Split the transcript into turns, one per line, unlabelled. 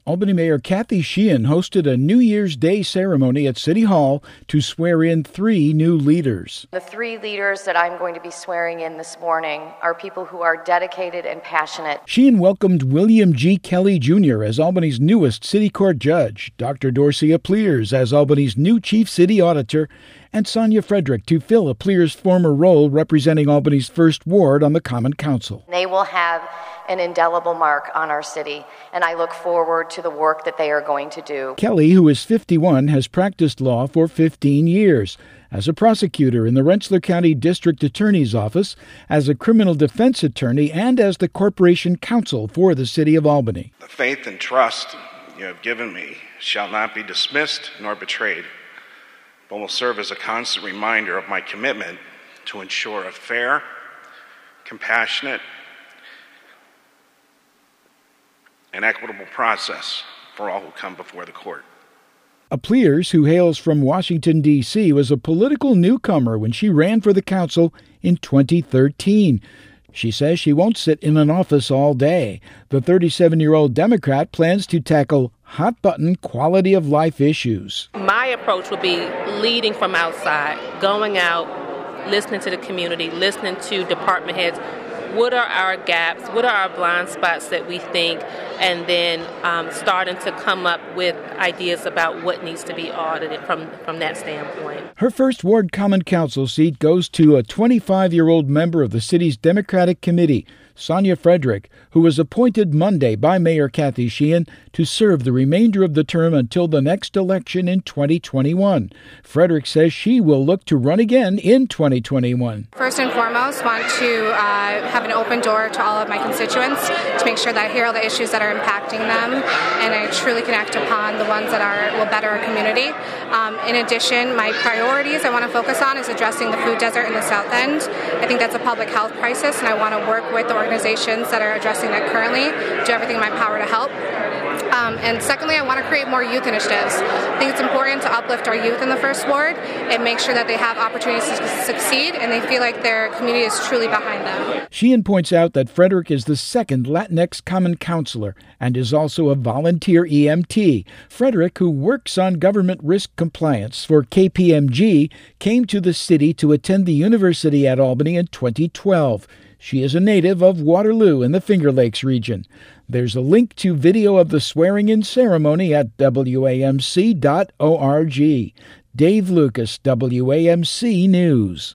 Albany Mayor Kathy Sheehan hosted a New Year's Day ceremony at City Hall to swear in 3 new leaders.
The 3 leaders that I'm going to be swearing in this morning are people who are dedicated and passionate.
Sheehan welcomed William G. Kelly, Jr. as Albany's newest city court judge, Dr. Dorcia Pliers as Albany's new chief city auditor, and Sonia Frederick to fill Pliers' former role representing Albany's 1st Ward on the Common Council.
They will have an indelible mark on our city, and I look forward to the work that they are going to do.
Kelly, who is 51, has practiced law for 15 years as a prosecutor in the Rensselaer County District Attorney's Office, as a criminal defense attorney, and as the corporation counsel for the city of Albany.
The faith and trust you have given me shall not be dismissed nor betrayed, but will serve as a constant reminder of my commitment to ensure a fair, compassionate, and equitable process for all who come before the court.
Pliers, who hails from Washington, D.C., was a political newcomer when she ran for the council in 2013. She says she won't sit in an office all day. The 37-year-old Democrat plans to tackle hot-button quality-of-life issues.
My approach will be leading from outside, going out, listening to the community, listening to department heads. What are our gaps? What are our blind spots that we think? And then starting to come up with ideas about what needs to be audited from that standpoint.
Her 1st Ward Common Council seat goes to a 25-year-old member of the city's Democratic Committee, Sonia Frederick, who was appointed Monday by Mayor Kathy Sheehan to serve the remainder of the term until the next election in 2021. Frederick says she will look to run again in 2021.
First and foremost, want to have an open door to all of my constituents to make sure that I hear all the issues that are impacting them and I truly connect upon the ones that will better our community. In addition, my priorities I want to focus on is addressing the food desert in the South End. I think that's a public health crisis, and I want to work with the organizations that are addressing that currently, do everything in my power to help. And secondly, I want to create more youth initiatives. I think it's important to uplift our youth in the 1st Ward and make sure that they have opportunities to succeed and they feel like their community is truly behind them.
Sheehan points out that Frederick is the 2nd Latinx Common Councilor and is also a volunteer EMT. Frederick, who works on government risk compliance for KPMG, came to the city to attend the University at Albany in 2012. She is a native of Waterloo in the Finger Lakes region. There's a link to video of the swearing-in ceremony at WAMC.org. Dave Lucas, WAMC News.